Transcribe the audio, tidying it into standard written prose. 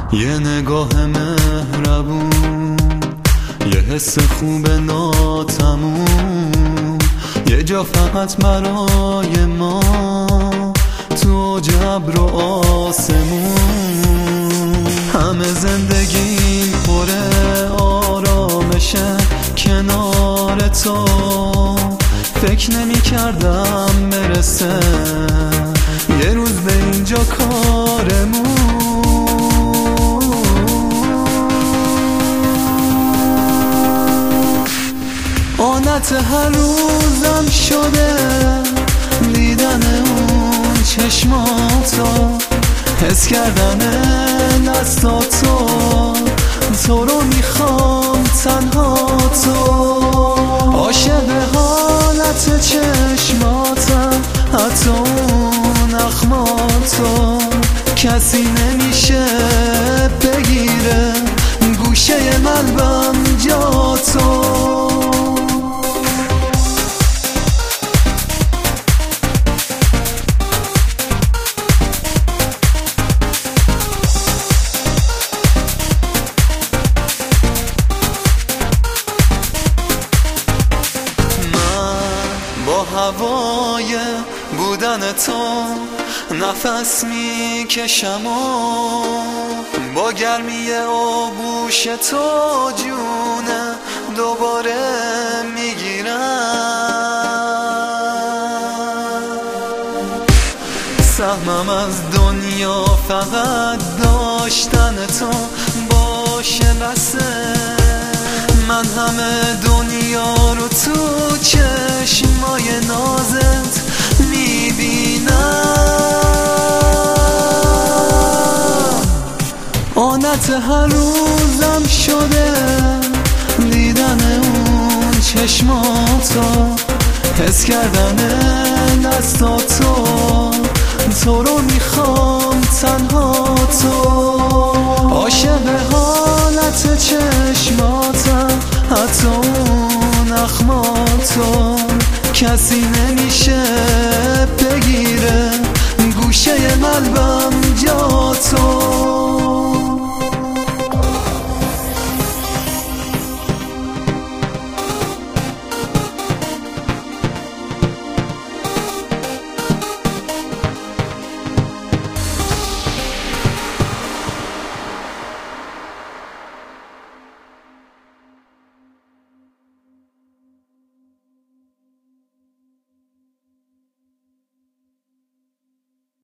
یه نگاه مهربون، یه حس خوب ناتموم، یه جا فقط برای ما تو جبر و آسمون. همه زندگیم پره آرامشه کنار تو، فکر نمی کردم برسه یه روز به اینجا کارمون. عادت هر روزم شده دیدن اون چشماتو، حس کردن دستاتو، تو رو میخوام تنها تو. عاشق حالت چشماتم، حتی اون اخماتو، کسی نمیشه بگیره گوشه قلبم جا تو. با هوای بودن تو نفس میکشم و با گرمی آغوش تو جون دوباره میگیرم. سهمم از دنیا فقط داشتن تو باشه بسه، من همه دنیا رو تو چشمای نازت میبینم. عادت هر روزم شده دیدن اون چشماتو، حس کردن دستاتو، تو رو میخوام تنها تو. عاشق حالت چشماتم، حتی اون اخماتو، کسی نمیشه بگیره گوشه قلبم جا تو.